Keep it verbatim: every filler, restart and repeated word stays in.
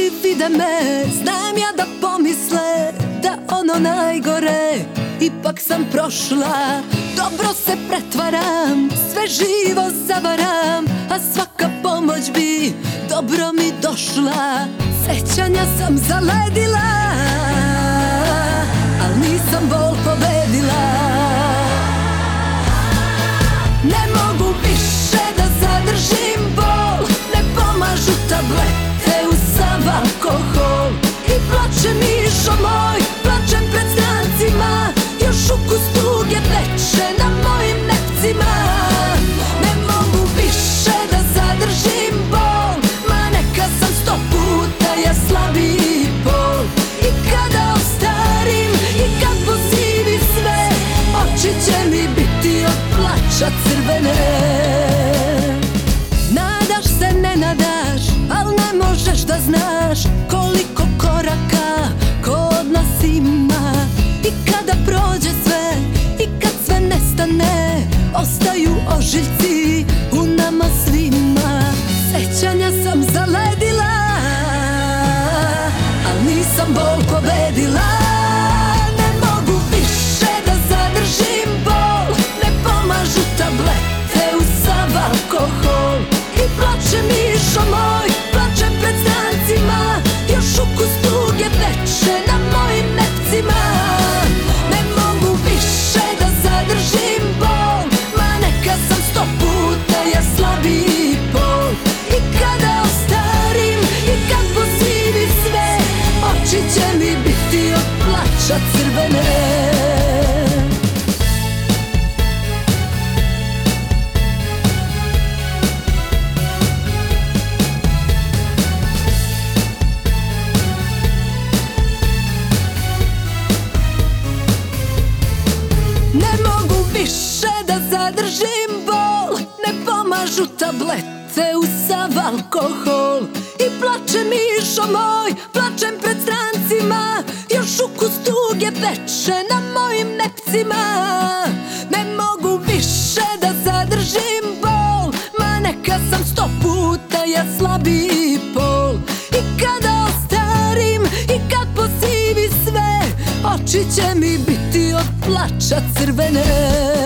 koji vide me, znam ja da pomisle da ono najgore ipak sam prošla. Dobro se pretvaram, sve živo zavaram, a svaka pomoć bi dobro mi došla. Sećanja sam zaledila, al nisam bol pobedila. Ne mogu više da zadržim bol, ne pomažu tablete uz sav alkohol. I plače mišo moj, plačem pred strancima, još ukus tuge veče na mojim nepcima. Ne mogu više da zadržim bol, ma neka sam sto puta ja slabiji pol. I kada ostarim i kad pozivi sve, oči će mi biti od plača crvene. Nadaš se, ne nadaš, al ne možeš da znaš koliko koraka kod nas ima. I kada prođe sve i kad sve nestane, ostaju ožiljci u nama svima. Sećanja sam zaledila, al nisam bol pobedila. Ne mogu više da zadržim bol, ne pomažu tablete uz sav alkohol. I plače mišo moj, plačem pred strancima, još ukus tuge veče na mojim nepcima. Ne mogu više da zadržim bol, ma neka sam sto puta ja slabiji pol. I kada ostarim i kad pozivi sve, oči će mi biti od plača crvene. Ne mogu više da zadržim bol, ne pomažu tablete uz sav alkohol. I plače mišo moj, plačem pred strancima, još ukus tuge veče na mojim nepcima. Ne mogu više da zadržim bol, ma neka sam sto puta ja slabiji pol. I kada ostarim i kad posivi sve, oči će mi biti od plača crvene.